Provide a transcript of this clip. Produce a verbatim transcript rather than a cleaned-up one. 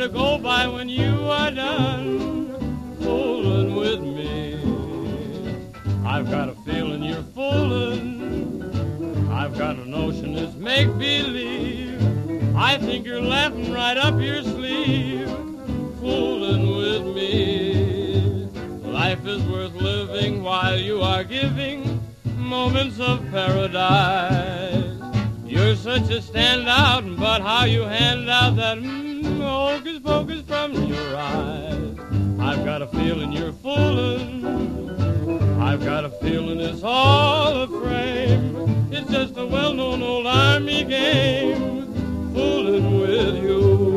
to go by when you are done fooling with me. I've got a feeling you're fooling. I've got a notion it's make-believe. I think you're laughing right up your sleeve, fooling with me. Life is worth living while you are giving moments of paradise. You're such a standout, but how you hand out that mm, hocus pocus from your eyes. I've got a feeling you're fooling. I've got a feeling it's all a frame. It's just a well-known old army game, fooling with you.